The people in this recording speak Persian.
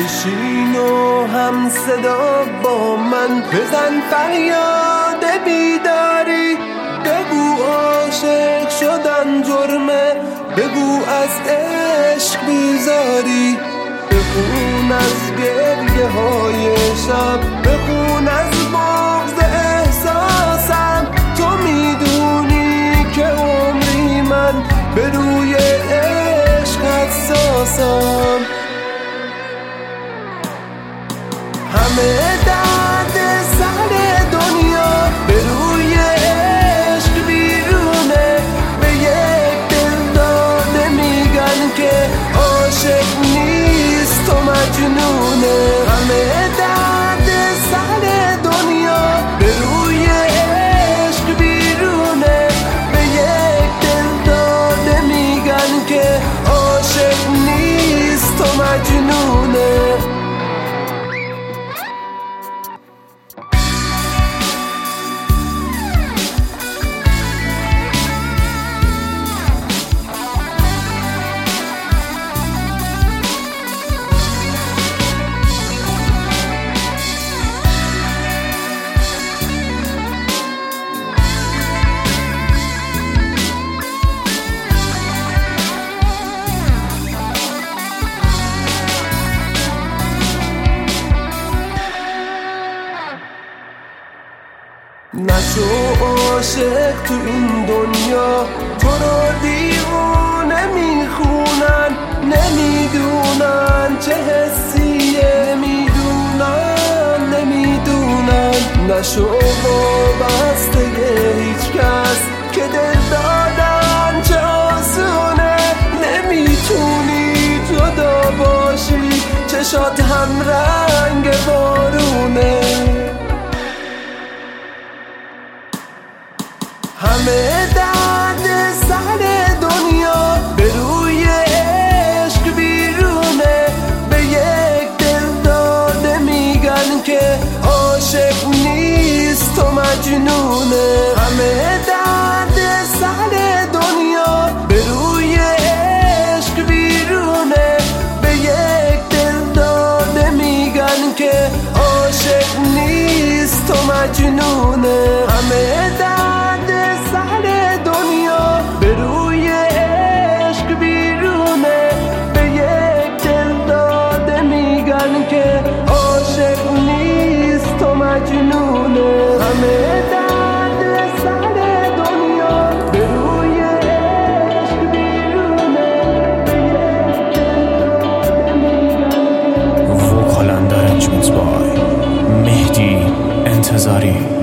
بشین و هم صدا با من بزن فریاد بیداری، بگو عاشق شدن جرمه، بگو از عشق بیزاری، بخون از گریه های شب، بخون از بغض احساسم. تو میدونی که عمری من به روی عشق حساسم. همه درد سر دنیا به روی عشق بیرونه، به یک دل داده میگن که عاشق نیست و مجنونه. همه درد سر دنیا به روی عشق بیرونه، به یک دل داده میگن که عاشق نیست و مجنونه. نشو عاشق تو این دنیا، تو رو دیوونه میخونن، نمیدونن چه حسیه، نمیدونن. نشو وابسته هیچ کس که دل دادن چه آسونه، نمیتونی جدا باشی، چشات هم رنگ بارونه. همه درد سر دنیا به روی عشق بیرونه، به یک دل داده میگن که عاشق نیست و مجنونه. همه درد سر دنیا به روی عشق بیرونه، به یک دل داده میگن که عاشق نیست و مجنونه. همه درد سر دنیا به روی عشق بیرونه، به یک دل داده میگن که عاشق نیست و مجنونه. همه درد سر دنیا به روی عشق بیرونه، به یک دل داده میگن که وکال اند ارنجمنت بای مهدی انتظاری.